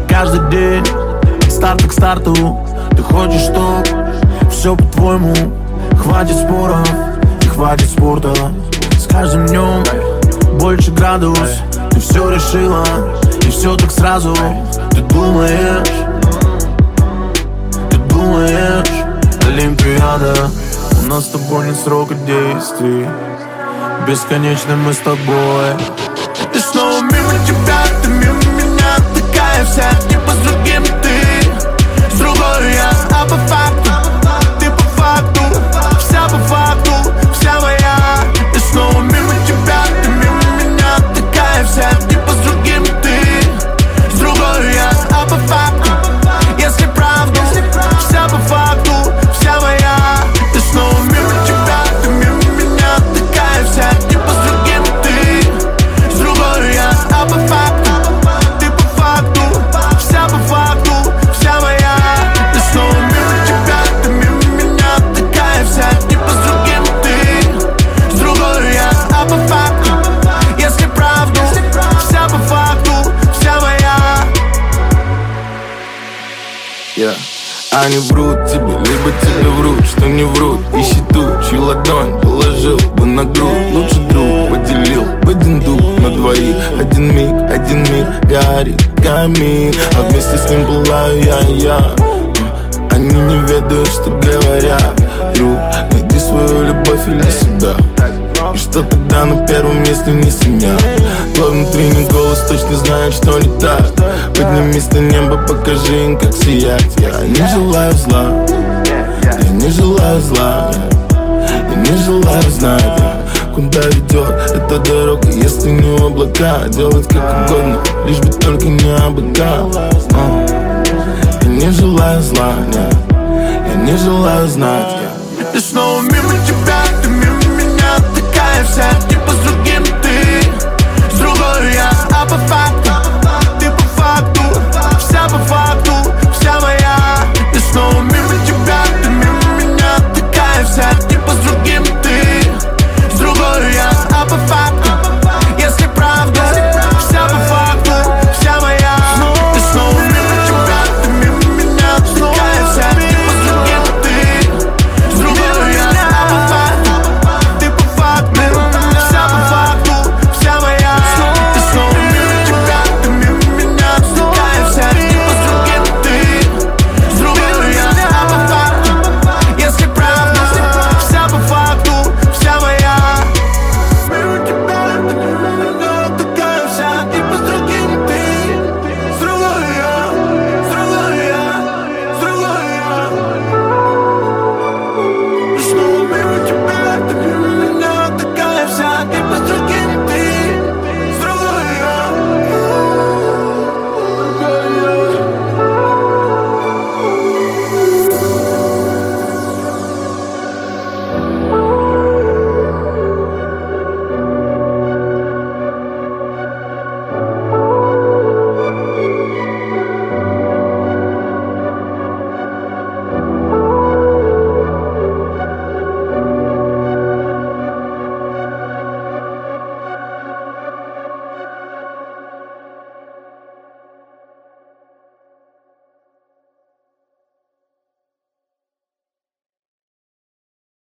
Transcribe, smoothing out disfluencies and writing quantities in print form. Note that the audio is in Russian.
каждый день от старта к старту. Ты хочешь, чтоб все по-твоему. Хватит споров и хватит спорта. С каждым днем больше градус. Ты все решила, и все так сразу. Ты думаешь, Олимпиада. У нас с тобой нет срока действий. Бесконечно мы с тобой. Ты снова мимо тебя, ты мимо меня. Такая вся, типа с другим ты, с другой я. А по факту, ты по факту, вся по факту, вся моя. Ты снова мимо тебя, ты мимо меня. Такая вся, типа с другим ты, с другой я. А по факту, если правду, вся по факту, вся моя. Ты снова мимо тебя, ты мимо меня. Такая вся, типа с другим ты, с другой я. А по факту, ты по факту, вся по факту, вся моя. Ты снова мимо тебя, ты мимо меня. Такая вся, типа с другим ты, с другой я. А по факту, если правду, вся по факту, вся моя. Они врут тебе, либо тебе врут, что не врут. Ищи ту, чью ладонь положил бы на грудь. Лучше друг поделил бы один дух на двоих. Один миг горит камин, а вместе с ним пылаю я. Они не ведают, что говорят. Друг, найди свою любовь или себя. И что тогда на первом месте не семья? Твой внутренний голос точно знает, что не так. Поднимись на небо, покажи им, как сиять. Я не желаю зла, я не желаю зла, я не желаю знать, куда ведет эта дорога, если не в облака. Делать как угодно, лишь бы только не абыка. Я не желаю зла, я не желаю знать. Ты снова мимо тебя, ты мимо меня. Такая вся, типа с другим ты, с другой я. А по факту,